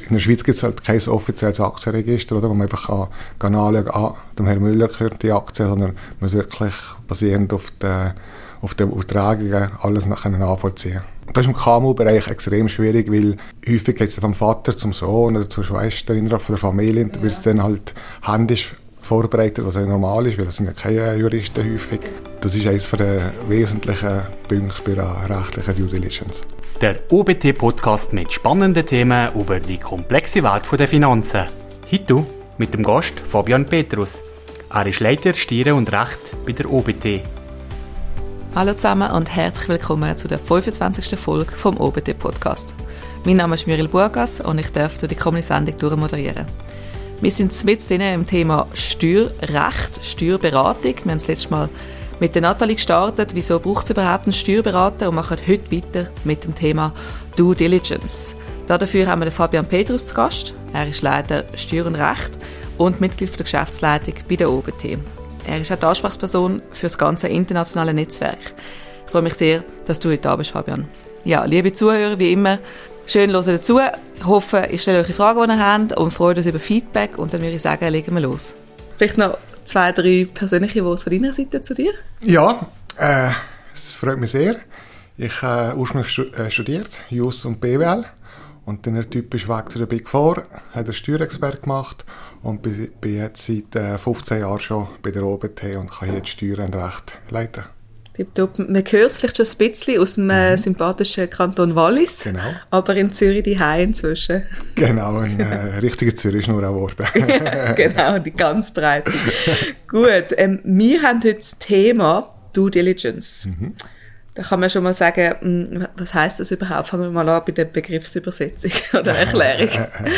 in der Schweiz gibt es halt kein offizielles Aktienregister, oder, wo man einfach kann anschauen, dem Herrn Müller gehört die Aktie, sondern man muss wirklich basierend auf den Übertragungen alles nachvollziehen. Das ist im KMU-Bereich extrem schwierig, weil häufig geht es vom Vater zum Sohn oder zur Schwester innerhalb der Familie, wird es dann halt händisch vorbereitet, was ja normal ist, weil das sind ja keine Juristen häufig. Das ist eines der wesentlichen Punkte bei einer rechtlichen Due Diligence. Der OBT-Podcast mit spannenden Themen über die komplexe Welt der Finanzen. Heute mit dem Gast Fabian Petrus. Er ist Leiter Steuern und Recht bei der OBT. Hallo zusammen und herzlich willkommen zu der 25. Folge vom OBT-Podcast. Mein Name ist Muriel Burgas und ich darf die kommende Sendung durchmoderieren. Wir sind mitten im Thema Steuerrecht, Steuerberatung. Wir haben das letzte Mal mit der Nathalie gestartet, wieso braucht es überhaupt einen Steuerberater, und machen heute weiter mit dem Thema Due Diligence. Dafür haben wir den Fabian Petrus zu Gast. Er ist Leiter Steuer und Recht und Mitglied der Geschäftsleitung bei der OBT. Er ist auch die Ansprechperson für das ganze internationale Netzwerk. Ich freue mich sehr, dass du heute da bist, Fabian. Ja, liebe Zuhörer, wie immer, schön hören dazu. Ich hoffe, ich stelle euch Fragen, die ihr habt, und freue uns über Feedback. Und dann würde ich sagen, legen wir los. Vielleicht noch 2, 3 persönliche Worte von deiner Seite zu dir? Ja, es freut mich sehr. Ich habe ursprünglich studiert, Jus und BWL. Und dann typisch weg zu der Big Four, habe einen Steuerexpert gemacht und bin jetzt seit 15 Jahren schon bei der OBT und kann jetzt Steuern und Recht leiten. Man hört es vielleicht schon ein bisschen aus dem sympathischen Kanton Wallis, genau. Aber in Zürich die inzwischen. Genau, ein richtiger Zürich-Schnur geworden. Genau, die ganz breite. Gut, wir haben heute das Thema Due Diligence. Da kann man schon mal sagen, was heisst das überhaupt? Fangen wir mal an bei der Begriffsübersetzung oder Erklärung.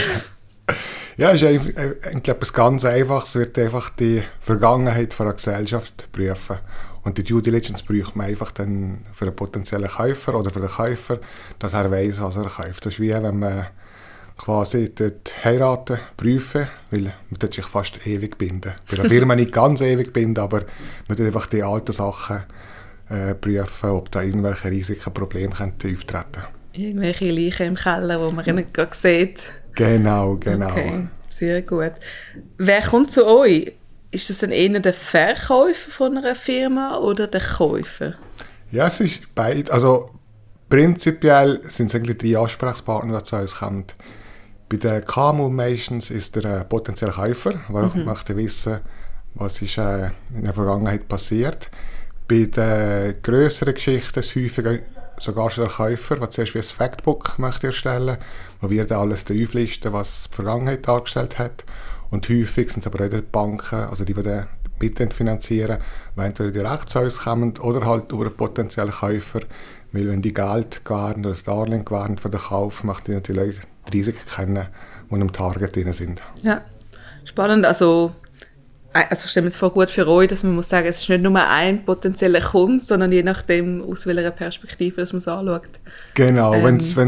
Ja, es ist eigentlich etwas ganz Einfaches. Es wird einfach die Vergangenheit von einer Gesellschaft prüfen. Und die Due Diligence prüft man einfach dann für einen potenziellen Käufer oder für den Käufer, dass er weiss, was er kauft. Das ist wie wenn man quasi dort heiraten, prüfen, weil man dort sich fast ewig binden. Bei der Firma nicht ganz ewig binden, aber man tut einfach die alten Sachen prüfen, ob da irgendwelche Risiken, Probleme auftreten könnten. Irgendwelche Leichen im Keller, die man nicht gerade sieht. Genau. Okay, sehr gut. Wer kommt zu euch? Ist das dann eher der Verkäufer von einer Firma oder der Käufer? Ja, es ist beide. Also prinzipiell sind es eigentlich 3 Ansprechpartner, die zu uns kommen. Bei den KMU meistens ist der potentielle Käufer, der möchte wissen, was ist in der Vergangenheit passiert. Bei den grösseren Geschichten ist häufig sogar schon der Käufer, der zuerst wie ein Factbook möchte erstellen, wo wir dann alles auflisten, was die Vergangenheit dargestellt hat. Und häufig sind es aber auch die Banken, also die den mitfinanzieren, die entweder direkt zu uns kommen oder halt über einen potenziellen Käufer, weil wenn die Geld gewähren oder das Darlehen gewähren für den Kauf, macht die natürlich die Risiken kennen, die im Target drin sind. Ja, spannend. Also ich stelle mir jetzt vor, gut für euch, dass man muss sagen, es ist nicht nur ein potenzieller Kunde, sondern je nachdem, aus welcher Perspektive dass man es anschaut. Genau, wenn es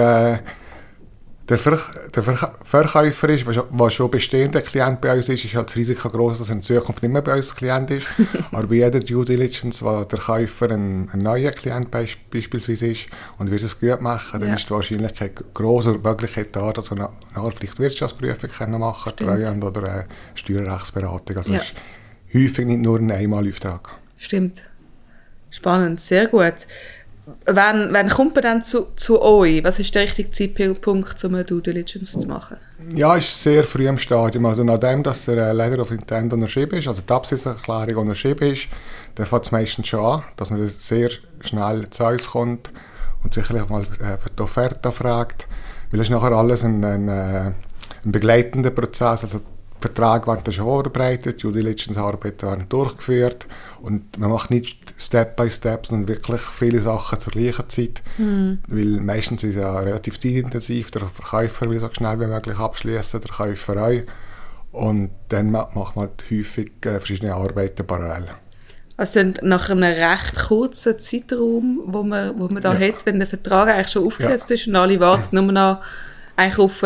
der Verkäufer ist, der schon bestehender Klient bei uns ist halt das Risiko groß, dass er in Zukunft nicht mehr bei uns Klient ist. Aber bei jeder Due Diligence, wo der Käufer ein neuer Klient beispielsweise ist und wir es gut machen, dann ist die Wahrscheinlichkeit groß oder die Möglichkeit da, dass wir nachher vielleicht Wirtschaftsprüfung machen können, Treuhand oder eine Steuerrechtsberatung. Also es ist häufig nicht nur ein Einmalauftrag. Stimmt. Spannend, sehr gut. Wann kommt man dann zu euch? Was ist der richtige Zeitpunkt, um eine Due Diligence zu machen? Ja, ist sehr früh im Stadium. Also nachdem, dass der Letter of Intent unterschrieben ist, also die Absichtserklärung unterschrieben ist, dann fängt es meistens schon an, dass man sehr schnell zu uns kommt und sicherlich mal für die Offerte fragt. Weil es ist nachher alles ein begleitender Prozess. Also die Verträge werden schon vorbereitet, Due Diligence-Arbeiten werden durchgeführt und man macht nicht Step by Step, sondern wirklich viele Sachen zur gleichen Zeit, weil meistens ist es ja relativ zeitintensiv, der Verkäufer will so schnell wie möglich abschließen, der Käufer auch, und dann macht man halt häufig verschiedene Arbeiten parallel. Also dann nach einem recht kurzen Zeitraum, wo man da hat, wenn der Vertrag eigentlich schon aufgesetzt ist und alle warten nur noch eigentlich auf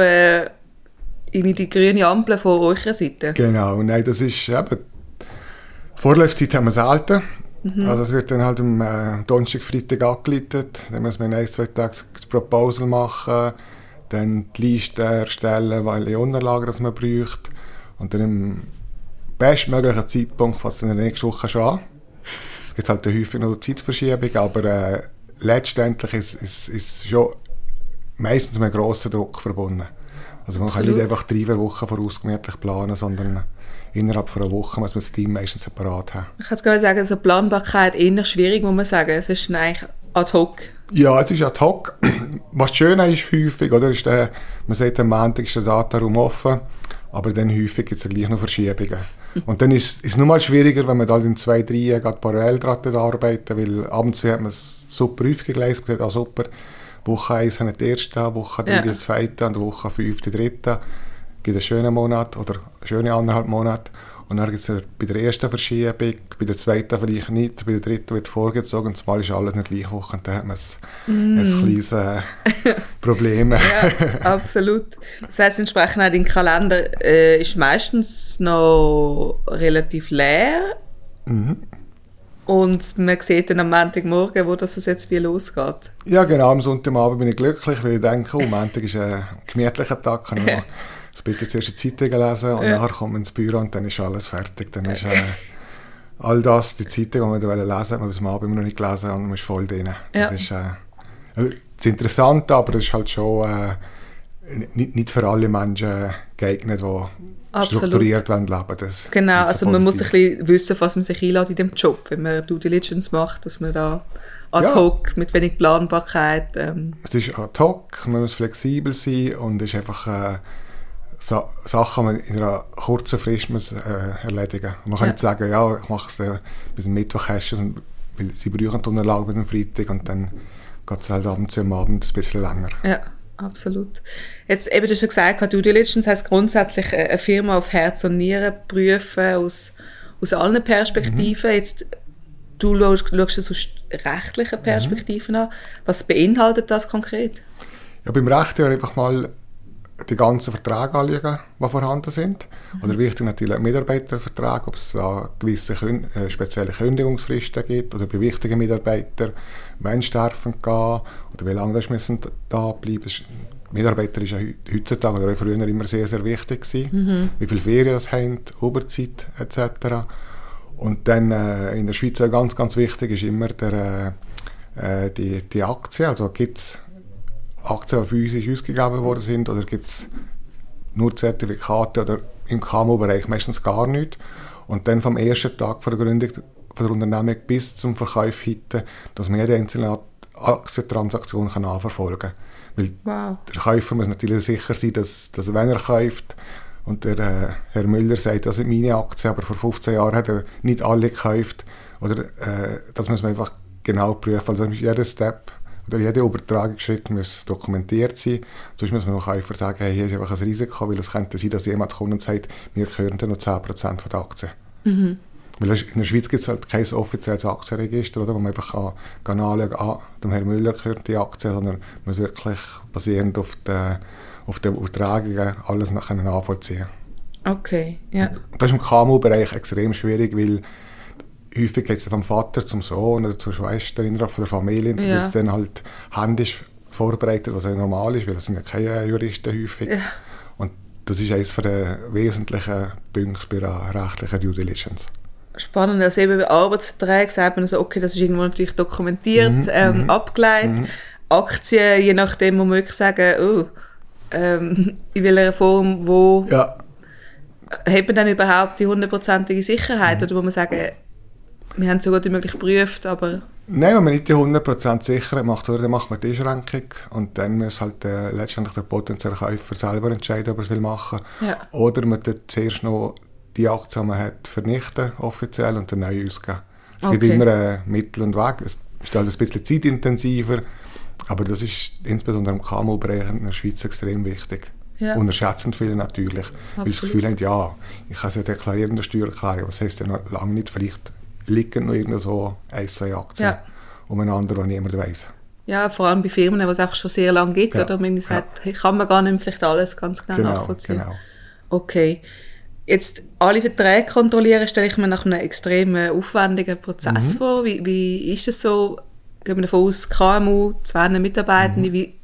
in die grüne Ampel von eurer Seite? Genau, nein, das ist eben, Vorlaufzeit haben wir selten. Also es wird dann halt am Donnerstag, Freitag angeleitet, dann muss man in 1-2 Tagen das Proposal machen, dann die Liste erstellen, welche Unterlagen das man braucht. Und dann im bestmöglichen Zeitpunkt fängt es in der nächsten Woche schon an. Es gibt halt häufig noch Zeitverschiebung, aber letztendlich ist schon meistens mit einem grossen Druck verbunden. Also man kann nicht einfach 3 Wochen voraus gemütlich planen, sondern innerhalb von einer Woche muss man das Team meistens separat haben. Ich kann es gerade sagen, also Planbarkeit eher schwierig, muss man sagen. Es ist dann eigentlich ad hoc. Ja, es ist ad hoc. Was schön ist häufig, oder, ist man sagt, am Montag ist der Dataraum offen, aber dann häufig gibt es gleich noch Verschiebungen. Und dann ist es noch mal schwieriger, wenn man da in 2, 3 Jahren parallel daran arbeitet, weil abends hat man es super häufig gelesen, man sagt, super, Woche 1 haben die erste, Woche 3 die zweite und Woche 5 die dritte. Es gibt einen schönen Monat oder eine schöne 1,5 Monate. Und dann gibt es bei der ersten Verschiebung, bei der zweiten vielleicht nicht, bei der dritten wird vorgezogen und zumal ist alles nicht gleich Woche und dann hat man ein kleines Problem. Ja, absolut. Das heisst, entsprechend auch dein Kalender ist meistens noch relativ leer. Und man sieht dann am Montagmorgen, wo das jetzt wie losgeht. Ja, genau. Am Sonntagabend bin ich glücklich, weil ich denke, Montag ist ein gemütlicher Tag, kann ich noch ein bisschen zuerst die Zeitung lesen und nachher kommt man ins Büro und dann ist alles fertig. Dann ist all das, die Zeitung, die man lesen wollte, man bis am Abend immer noch nicht gelesen und man ist voll drin. Das ist das Interessante, aber das ist halt schon nicht für alle Menschen geeignet, die strukturiert leben wollen. Genau, also man muss ein bisschen wissen, was man sich einlädt in dem Job, wenn man Due Diligence macht, dass man da ad hoc, mit wenig Planbarkeit... Es ist ad hoc, man muss flexibel sein und es ist einfach Sachen, die man in einer kurzen Frist muss, erledigen muss. Man kann nicht sagen, ja, ich mache es bis Mittwoch, weil sie brauchen die Unterlagen bis am Freitag und dann geht es halt abends am Abend ein bisschen länger. Ja. Absolut. Jetzt eben, du hast ja gesagt, Due Diligence heisst grundsätzlich eine Firma auf Herz und Nieren prüfen, aus allen Perspektiven. Jetzt, du schaust es aus rechtlichen Perspektiven an. Was beinhaltet das konkret? Ja, beim Recht einfach mal die ganzen Verträge anschauen, die vorhanden sind. Oder wichtig natürlich Mitarbeiterverträge, ob es da gewisse spezielle Kündigungsfristen gibt oder bei wichtigen Mitarbeitern, wenn sterben gehen oder wie lange das müssen da bleiben. Mitarbeiter ist ja heutzutage oder auch früher immer sehr, sehr wichtig gewesen. Wie viele Ferien das haben, Überzeit etc. Und dann in der Schweiz ganz, ganz wichtig ist immer die Aktie. Also gibt es Aktien, die physisch ausgegeben worden sind, oder gibt es nur Zertifikate oder im KMU-Bereich meistens gar nichts. Und dann vom ersten Tag von der Gründung von der Unternehmung bis zum Verkauf heute, dass man jede einzelne Aktientransaktion nachverfolgen kann. Weil der Käufer muss natürlich sicher sein, dass wenn er kauft und der Herr Müller sagt, das sind meine Aktien, aber vor 15 Jahren hat er nicht alle gekauft, oder das muss man einfach genau prüfen. Also jeder Step oder jeder Übertragungsschritt muss dokumentiert sein. Sonst muss man noch Käufer sagen, hey, hier ist einfach ein Risiko, weil es könnte sein, dass jemand kommt und sagt, wir gehören dann noch 10% von der Aktien. Weil in der Schweiz gibt es halt kein offizielles Aktienregister, oder, wo man einfach kann anschauen, dem Herrn Müller gehört die Aktie, sondern man muss wirklich basierend auf den Übertragungen alles nachvollziehen. Okay, ja. Das ist im KMU-Bereich extrem schwierig, weil häufig geht es vom Vater zum Sohn oder zur Schwester innerhalb von der Familie, und das dann halt händisch vorbereitet, was ja normal ist, weil das sind ja keine Juristen häufig. Ja. Und das ist eines der wesentlichen Punkte bei der rechtlichen Due Diligence. Spannend, also eben bei Arbeitsverträgen sagt man so, okay, das ist irgendwo natürlich dokumentiert, abgeleitet. Aktien, je nachdem, wo man wirklich sagen, in welcher Form, wo hat man dann überhaupt die 100%ige Sicherheit, oder wo man sagen, wir haben es so gut wie möglich geprüft, aber... Nein, wenn man nicht die 100% Sicherheit macht, dann macht man die Einschränkung und dann muss halt letztendlich der potenzielle Käufer selber entscheiden, ob er es will machen. Ja. Oder man tut zuerst noch die Aktien, die man hat, vernichten, offiziell, und dann neu ausgeben. Es gibt immer Mittel und Weg. Es ist halt ein bisschen zeitintensiver, aber das ist insbesondere im KMU-Bereich in der Schweiz extrem wichtig. Ja. Unterschätzend viele natürlich, weil sie das Gefühl haben, ja, ich kann es ja deklarieren in der Steuererklärung, aber das heisst ja noch lange nicht, vielleicht liegen noch irgendwo 1-2 Aktien umeinander, die niemand weiss. Ja, vor allem bei Firmen, die es auch schon sehr lange gibt, oder wenn ich sage, kann man gar nicht vielleicht alles ganz genau nachvollziehen. Genau. Okay. Jetzt alle Verträge kontrollieren, stelle ich mir nach einem extrem aufwendigen Prozess vor. Wie ist es so? Gehen wir davon aus, KMU, 2 Mitarbeitende, wie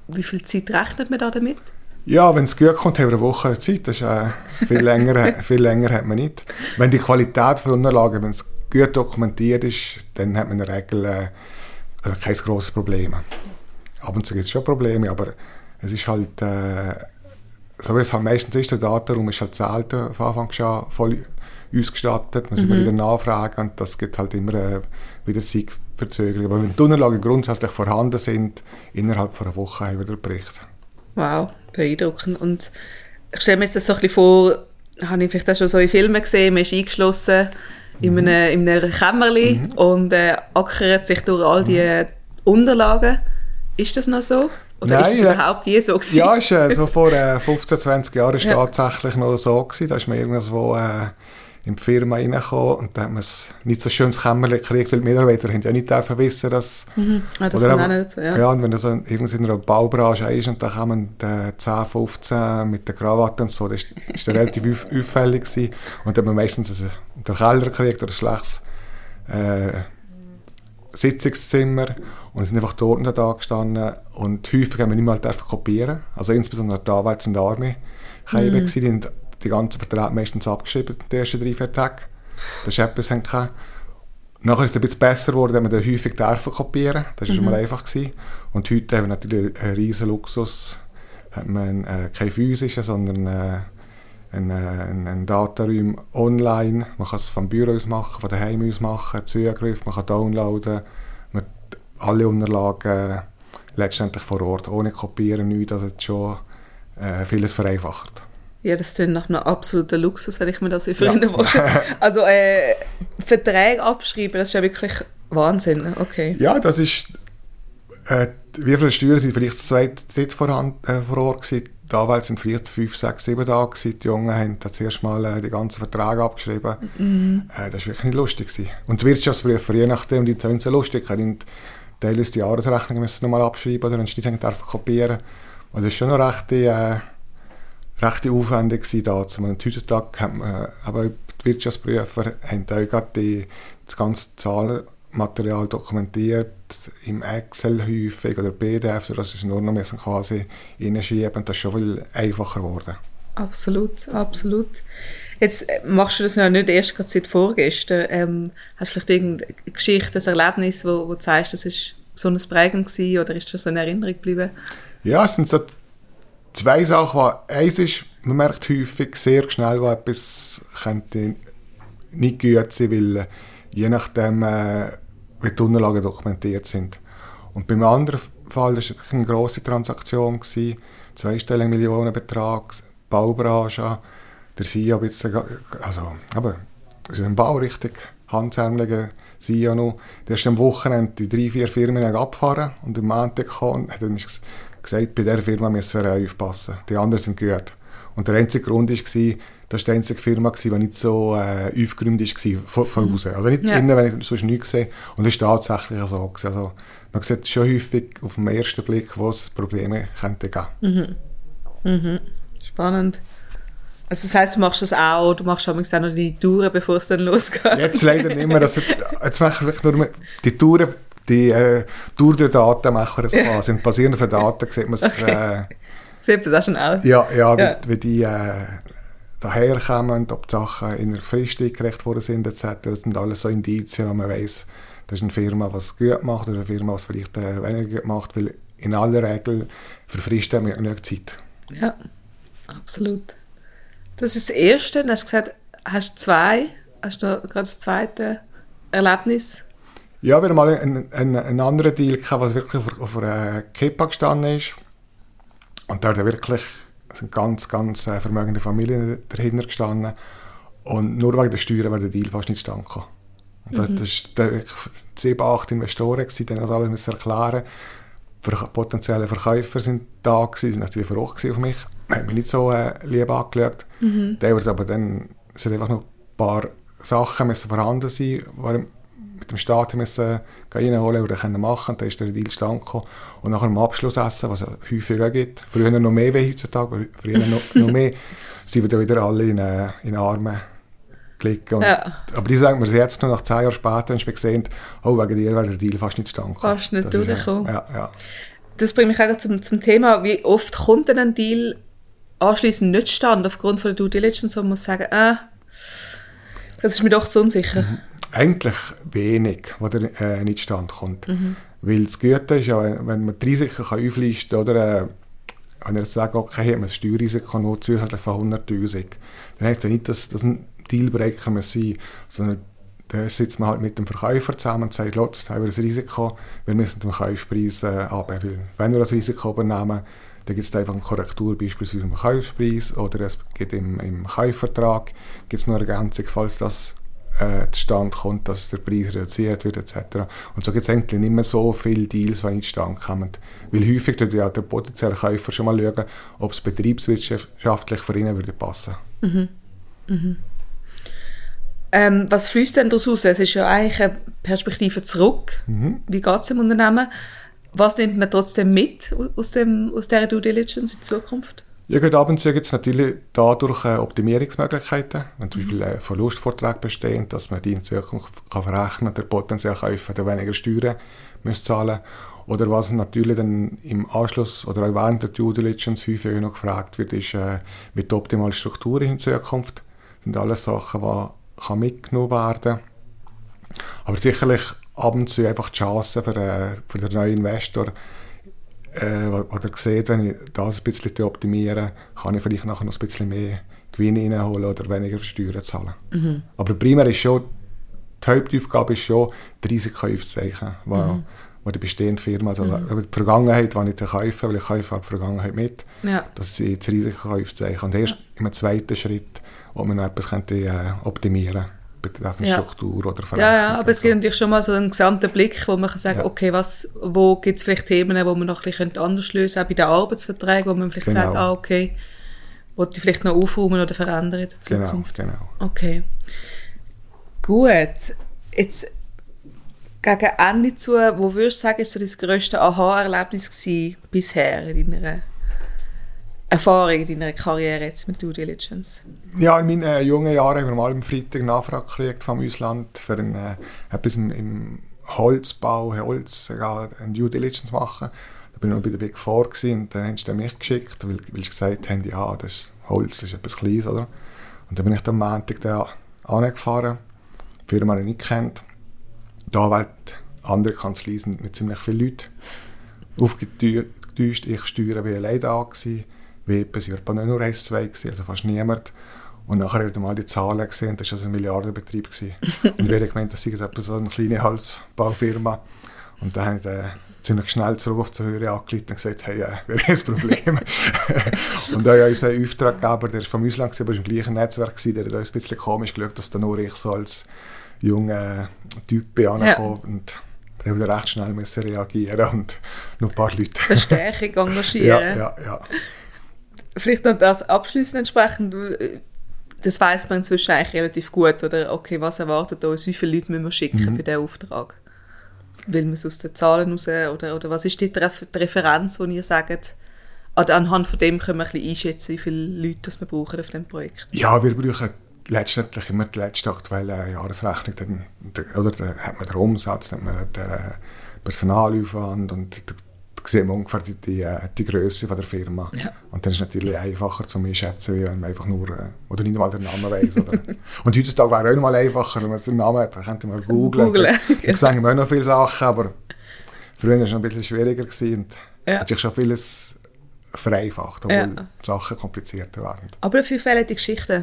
wie viel Zeit rechnet man da damit? Ja, wenn es gut kommt, haben wir eine Woche Zeit. Das ist, viel länger hat man nicht. Wenn die Qualität der Unterlagen, wenn es gut dokumentiert ist, dann hat man in der Regel kein grosses Problem. Ab und zu gibt es schon Probleme, aber es ist halt, so wie es halt meistens ist, der Datenraum ist halt selten von Anfang an voll ausgestattet. Man muss immer wieder nachfragen und das gibt halt immer wieder Zeitverzögerung. Aber wenn die Unterlagen grundsätzlich vorhanden sind, innerhalb von einer Woche haben wir den Bericht. Wow, beeindruckend. Und ich stelle mir jetzt das so ein bisschen vor, habe ich vielleicht auch schon so in Filmen gesehen, man ist eingeschlossen in einem Kämmerchen und ackert sich durch all die Unterlagen. Ist das noch so? Oder Nein, ist das überhaupt je so gewesen? Ja, ist, so vor 15, 20 Jahren war es tatsächlich noch so gewesen. Da ist man irgendwo in die Firma reingekommen und da hat man ein nicht so schönes Kämmerchen gekriegt, weil die Mitarbeiter haben ja nicht wissen, dass... Das kommt auch nicht dazu, ja. Ja, und wenn du so in einer Baubranche ist und da kommen 10, 15 mit der Krawatte und so, das war relativ auffällig gewesen. Und dann hat man meistens den Keller gekriegt oder ein schlechtes Sitzungszimmer und sind einfach dort da gestanden und häufig haben wir nicht mal kopieren. Also insbesondere die Anwälte und die Armee die haben die ganzen Verträge meistens abgeschrieben, die ersten 3-4 Tage. Das ist etwas, nachher ist es ein bisschen besser geworden, wenn man dann häufig kopieren darf. Das war schon mal einfach gewesen. Und heute haben wir natürlich einen riesen Luxus. Hat man kein physischen, sondern einen Datenraum online. Man kann es vom Büro aus machen, von daheim aus machen, Zugriff, man kann downloaden. Man alle Unterlagen letztendlich vor Ort, ohne kopieren, nichts. Das hat schon vieles vereinfacht. Ja, das klingt nach einem absoluten Luxus, wenn ich mir das erinnern will. Also Verträge abschreiben, das ist ja wirklich Wahnsinn. Okay. Ja, das ist... wir von den Steuern sind vielleicht das zweite vor Ort gewesen. Die Anwälte sind vielleicht 5, 6, 7 Tage gewesen. Die Jungen haben das erste Mal die ganzen Verträge abgeschrieben. Das war wirklich nicht lustig gewesen. Und die Wirtschaftsprüfer, je nachdem, die sind so lustig, haben teilweise die Jahresrechnung müssen nochmal abschreiben oder wenn sie nicht kopieren. Also das ist schon noch recht aufwendig gewesen damals. Und heutzutage haben wir, aber die Wirtschaftsprüfer haben auch gerade das ganze Zahlenmaterial dokumentiert, im Excel häufig oder PDF, sodass sie nur noch quasi reinschieben. Das ist schon viel einfacher geworden. Absolut, absolut. Jetzt machst du das ja nicht erst gerade seit vorgestern. Hast du vielleicht irgendeine Geschichte, ein Erlebnis, wo du sagst, das war besonders prägend gewesen, oder ist das so in Erinnerung geblieben? Ja, es sind so 2 Sachen. Eins ist, man merkt häufig sehr schnell, wo etwas könnte nicht gut sein, weil je nachdem, wie die Unterlagen dokumentiert sind. Und beim anderen Fall war es eine grosse Transaktion, 2-stelliger Millionenbetrag, Baubranche, der CEO ein bisschen, also, aber das ist ein Bau richtig handsämlicher CEO noch. Der ist am Wochenende die 3-4 Firmen abgefahren und am Montag kam und hat dann gesagt, bei dieser Firma müssen wir aufpassen. Die anderen sind gut. Und der einzige Grund war, das war die einzige Firma, die nicht so aufgeräumt war von außen. Also nicht innen, wenn ich sonst nichts sehe. Und das war tatsächlich so. Also man sieht schon häufig auf den ersten Blick, wo es Probleme könnte geben. Spannend. Also das heisst, du machst das auch, du machst auch noch die Touren, bevor es dann losgeht? Jetzt leider nicht mehr. Jetzt mache ich nur die Touren. Die durch die Daten machen das quasi. Und basierend auf den Daten sieht man es. Sieht man das auch schon aus? Ja. Wie die daherkommen, ob die Sachen in der Frist eingereicht worden sind, etc. Das sind alles so Indizien, wo man weiss, das ist eine Firma, die es gut macht, oder eine Firma, die es vielleicht weniger gut macht, weil in aller Regel verfristen wir genug Zeit. Ja, absolut. Das ist das Erste. Dann hast du gesagt, hast du gerade das zweite Erlebnis? Ja, wir haben mal einen anderen Deal gehabt, was wirklich auf einer Kippa gestanden ist. Und da hat wirklich eine ganz vermögende Familie dahinter gestanden. Und nur wegen der Steuern wäre der Deal fast nicht zustande gekommen. Und das waren 7, 8 Investoren, die das alles müssen erklären. Potenzielle Verkäufer sind da gewesen, sind natürlich verrückt auf mich. Haben mich nicht so lieb angeschaut. Aber dann sind einfach noch ein paar Sachen müssen vorhanden sein, mit dem Staat müssen reinholen oder können machen. Dann ist der Deal zustande gekommen. Und nachher am Abschlussessen, was es häufig auch gibt, früher noch mehr wie heutzutage, aber früher noch mehr, sind wir dann wieder alle in den Armen gelegt. Aber die sagen mir jetzt noch nach 10 Jahren später, wenn ich gesehen, oh, wegen dir wäre der Deal fast nicht zustande gekommen. Fast nicht durchgekommen. Ja. das bringt mich auch zum Thema, wie oft kommt denn ein Deal anschliessend nicht stand aufgrund von der Due Diligence, wo man muss sagen, das ist mir doch zu unsicher. Eigentlich wenig, was nicht stand kommt. Weil das Gute ist ja, wenn man die Risiken auflisten kann, oder wenn er jetzt sagt, okay, hat man ein Steuerrisiko nur zusätzlich von 100'000, dann heißt es ja nicht, dass das ein Dealbreaker muss sein, sondern da sitzt man halt mit dem Verkäufer zusammen und sagt, jetzt haben wir ein Risiko, wir müssen den Kaufpreis abheben. Wenn wir das Risiko übernehmen, dann gibt es einfach eine Korrektur, beispielsweise im Kaufpreis, oder es gibt im Kaufvertrag gibt's noch eine Ergänzung, falls das zustande kommt, dass der Preis reduziert wird etc. Und so gibt es eigentlich nicht mehr so viele Deals, die in Stand kommen. Weil häufig tut ja der potenzielle Käufer schon mal schauen, ob es betriebswirtschaftlich für ihn würde passen. Was fließt denn daraus raus? Es ist ja eigentlich eine Perspektive zurück. Wie geht es im Unternehmen? Was nimmt man trotzdem mit aus dieser Due Diligence in Zukunft? Ja, gut, ab und zu gibt es natürlich dadurch Optimierungsmöglichkeiten. Wenn zum Beispiel Verlustvorträge bestehen, dass man die in Zukunft kann verrechnen kann, der potenzielle Käufer der weniger Steuern muss zahlen. Oder was natürlich dann im Anschluss oder auch während der Due Diligence häufig noch gefragt wird, ist, wie die optimale Struktur in Zukunft. Das sind alles Sachen, die kann mitgenommen werden. Aber sicherlich ab und zu einfach die Chance für den neuen Investor, oder sieht, wenn ich das ein bisschen optimiere, kann ich vielleicht nachher noch ein bisschen mehr Gewinn reinholen oder weniger Steuern zahlen. Aber primär ist schon, die Hauptaufgabe ist schon, die Risiken aufzuzeichnen, die bestehende Firma, also die Vergangenheit, die ich kaufe, weil ich kaufe die Vergangenheit mit, dass sie das Risiko aufzeichnen. Und erst im zweiten Schritt, ob man noch etwas optimieren könnte. Betreffend Struktur oder Verrechnung. Ja, aber es gibt natürlich schon mal so einen gesamten Blick, wo man kann sagen, okay, wo gibt es vielleicht Themen, wo man noch ein bisschen anders lösen könnte, auch bei den Arbeitsverträgen, wo man vielleicht sagt, okay, wollte ich vielleicht noch aufräumen oder verändern in der Zukunft. Genau. Okay. Gut. Jetzt gegen Ende zu, wo würdest du sagen, ist so das grösste Aha-Erlebnis gewesen bisher in deiner Erfahrung, in deiner Karriere jetzt mit Due Diligence? Ja, in meinen jungen Jahren haben wir mal am Freitag Nachfrage gekriegt vom Ausland für etwas im Holzbau, eine Due Diligence machen. Da bin ich noch bei der Big Four gewesen, und dann haben sie mich geschickt, weil sie gesagt haben, ja, das Holz ist etwas Kleines, oder? Und dann bin ich am Montag da angefahren, die Firma, die ich nicht kennt. Da weil andere Kanzleien sind mit ziemlich vielen Leuten aufgetäuscht. Ich steuere wie allein da gewesen. WP war nicht nur S2 gewesen, also fast niemand. Und nachher habe ich mal die Zahlen gesehen, das war ein Milliardenbetrieb gewesen. Und wir haben gemeint, das sei so eine kleine Holzbaufirma. Und dann habe ich dann ziemlich schnell zurück auf die Höhe angeleitet und gesagt, hey, wer ist das Problem? Und dann unser Auftraggeber, der war vom Ausland, aber war im gleichen Netzwerk, der hat uns ein bisschen komisch geschaut, dass da nur ich so als junger Typ bin angekommen. Und da musste recht schnell reagieren und noch ein paar Leute. Verstärkung engagieren. Ja. Vielleicht noch das abschließend entsprechend, das weiss man inzwischen eigentlich relativ gut, oder? Okay, was erwartet uns, wie viele Leute müssen wir schicken für diesen Auftrag? Will man es aus den Zahlen raus, oder was ist die Referenz, die ihr sagt, anhand von dem können wir ein bisschen einschätzen, wie viele Leute das wir brauchen auf diesem Projekt? Ja, wir brauchen letztendlich immer die letzte aktuelle Jahresrechnung, dann hat man den Umsatz, dann hat man den Personalaufwand und da sieht man ungefähr die Grösse der Firma. Ja. Und dann ist es natürlich einfacher zu einschätzen, wie wenn man einfach nur, oder nicht mal den Namen weiss. Und heutzutage wäre es auch noch mal einfacher, wenn man den Namen hat, dann könnte man googlen. Ich sage immer auch noch viele Sachen, aber früher war es noch ein bisschen schwieriger gewesen und hat sich schon vieles vereinfacht, obwohl die Sachen komplizierter werden. Aber dafür fehlen die Geschichten.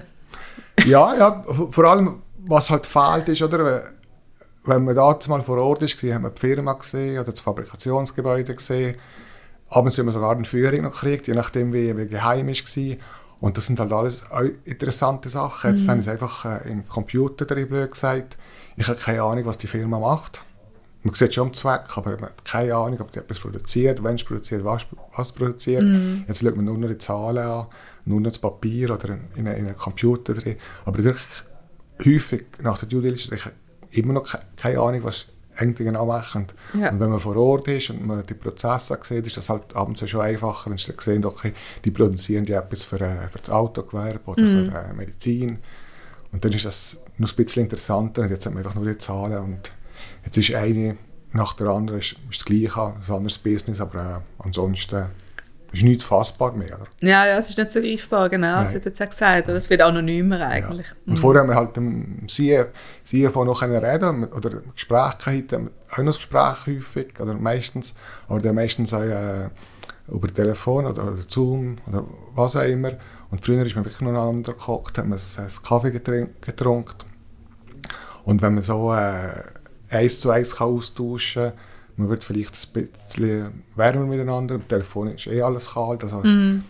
Ja, vor allem, was halt fehlt, ist, oder, wenn man da mal vor Ort war, haben wir die Firma gesehen oder das Fabrikationsgebäude gesehen. Abends haben wir sogar eine Führung noch gekriegt, je nachdem, wie geheim war. Und das sind halt alles interessante Sachen. Jetzt haben sie es einfach im Computer drin, blöd gesagt. Ich habe keine Ahnung, was die Firma macht. Man sieht schon am Zweck, aber man hat keine Ahnung, ob die etwas produziert, wenn es produziert, was produziert. Jetzt schaut man nur noch die Zahlen an, nur noch das Papier oder in einen Computer drin. Aber wirklich häufig nach der Due Diligence, ich habe immer noch keine Ahnung, was irgendwie genau machen. Ja. Und wenn man vor Ort ist und man die Prozesse sieht, ist das halt abends schon einfacher, wenn sie sehen, okay, die produzieren die etwas für das Autogewerbe oder für Medizin. Und dann ist das noch ein bisschen interessanter und jetzt haben wir einfach nur die Zahlen. Und jetzt ist eine nach der anderen ist das Gleiche, ein anderes Business, aber ansonsten ist nichts fassbar mehr. Oder? Ja, es ist nicht so greifbar, genau, das hat jetzt auch gesagt. Es wird anonymer eigentlich. Ja. Und vorher haben wir halt im CFO noch reden oder Gespräche hatten, auch noch das Gespräch häufig, oder meistens, aber dann meistens auch über Telefon oder Zoom oder was auch immer. Und früher ist man wirklich noch einander gekocht, hat man einen Kaffee getrunken. Und wenn man so 1:1 austauschen kann, man wird vielleicht ein bisschen wärmer miteinander, am Telefon ist alles kalt. Also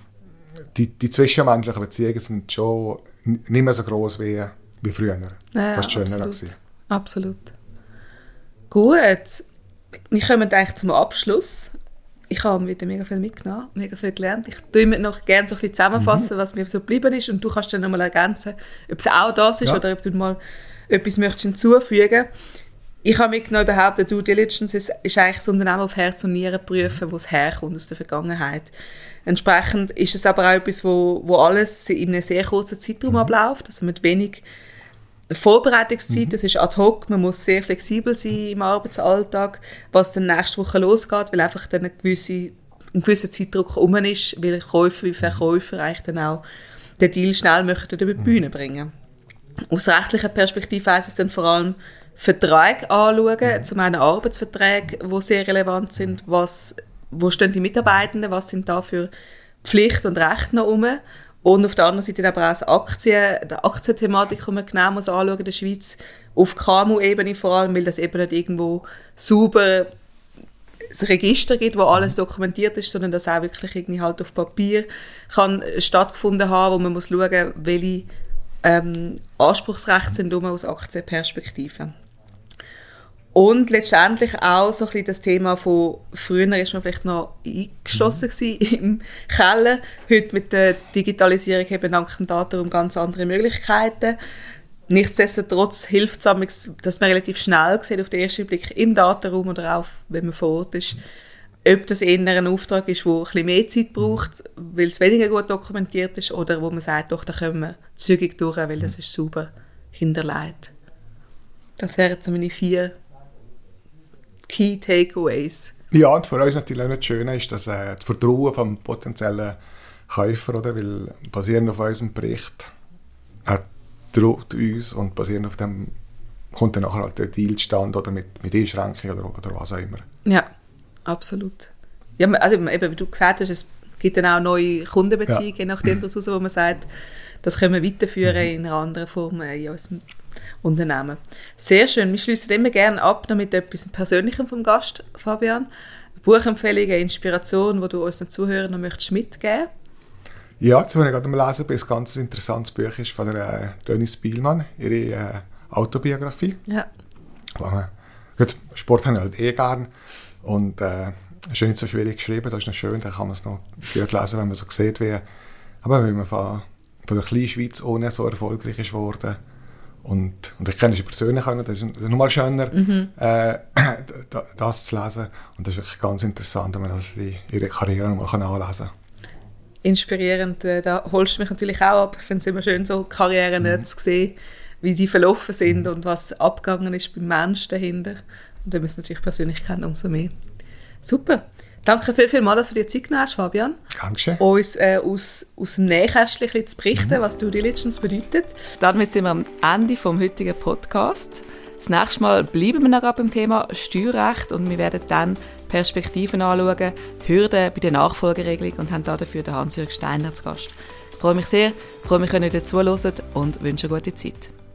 die zwischenmenschlichen Beziehungen sind schon nicht mehr so gross wie früher. Ja, das war schöner. Absolut. Gut, wir kommen eigentlich zum Abschluss. Ich habe wieder mega viel mitgenommen, mega viel gelernt. Ich tue mir noch gerne so ein bisschen zusammenfassen, was mir so geblieben ist, und du kannst dann nochmal ergänzen, ob es auch das ist oder ob du mal etwas möchtest hinzufügen. Ich habe mitgenommen, überhaupt, der Due Diligence ist eigentlich das Unternehmen auf Herz und Nieren prüfen, wo es herkommt aus der Vergangenheit. Entsprechend ist es aber auch etwas, wo alles in einem sehr kurzen Zeitraum abläuft, also mit wenig Vorbereitungszeit, das ist ad hoc, man muss sehr flexibel sein im Arbeitsalltag, was dann nächste Woche losgeht, weil einfach dann ein gewisser Zeitdruck rum ist, weil Käufer wie Verkäufer eigentlich dann auch den Deal schnell möchten über die Bühne bringen. Aus rechtlicher Perspektive heisst es dann vor allem Verträge anschauen, zum einen Arbeitsverträge, die sehr relevant sind, wo stehen die Mitarbeitenden, was sind da für Pflichten und Rechte noch rum. Und auf der anderen Seite aber auch die Aktienthematik, die man genau muss anschauen in der Schweiz, auf KMU-Ebene vor allem, weil das eben nicht irgendwo sauber ein Register gibt, wo alles dokumentiert ist, sondern dass auch wirklich irgendwie halt auf Papier kann stattgefunden haben, wo man muss schauen, welche Anspruchsrechte sind aus Aktienperspektive. Und letztendlich auch so ein bisschen das Thema von früher ist man vielleicht noch eingeschlossen im Keller. Heute mit der Digitalisierung eben dank dem Datenraum ganz andere Möglichkeiten. Nichtsdestotrotz hilft es, dass man relativ schnell sieht auf den ersten Blick im Datenraum oder auch, wenn man vor Ort ist, ob das eher ein Auftrag ist, der ein bisschen mehr Zeit braucht, weil es weniger gut dokumentiert ist, oder wo man sagt, doch, da kommen wir zügig durch, weil das ist sauber hinterlegt. Das wären so meine 4 Key Takeaways. Ja, und für uns natürlich auch nicht schön ist, dass das Vertrauen vom potenziellen Käufer, oder, weil basierend auf unserem Bericht, er traut uns und basierend auf dem kommt dann nachher halt der Deal zustande oder mit Einschränkungen oder was auch immer. Ja, absolut. Ja, also eben, wie du gesagt hast, es gibt dann auch neue Kundenbeziehungen, je nachdem, wo man sagt, das können wir weiterführen in einer anderen Form in unserem Unternehmen. Sehr schön. Wir schließen immer gerne ab noch mit etwas Persönlichem vom Gast, Fabian. Eine Buchempfehlung, eine Inspiration, die du unseren Zuhörern noch möchtest mitgeben? Ja, jetzt, wenn ich gerade am Lesen bin, ein ganz interessantes Buch ist von der Dönis Bielmann, ihre Autobiografie. Ja. Gut, Sport habe ich halt gern und ist ja nicht so schwierig geschrieben, das ist noch schön, da kann man es noch gut lesen, wenn man so sieht, wie man von der kleinen Schweiz ohne so erfolgreich ist worden. Und ich kenne sie persönlich auch noch, das ist nochmal schöner, das zu lesen. Und das ist wirklich ganz interessant, wenn man das ihre Karriere nochmal anlesen kann. Inspirierend, da holst du mich natürlich auch ab. Ich finde es immer schön, so Karrieren zu sehen, wie die verlaufen sind und was abgegangen ist beim Menschen dahinter. Und wenn man es natürlich persönlich kennt, umso mehr. Super. Danke vielmals, dass du dir Zeit genommen hast, Fabian. Dankeschön. Uns aus dem Nähkästchen zu berichten, was Due Diligence bedeutet. Damit sind wir am Ende vom heutigen Podcast. Das nächste Mal bleiben wir noch beim Thema Steuerrecht und wir werden dann Perspektiven anschauen, Hürden bei der Nachfolgeregelung und haben dafür den Hans-Jürg Steiner zu Gast. Ich freue mich sehr, wenn ihr dazu hört und wünsche eine gute Zeit.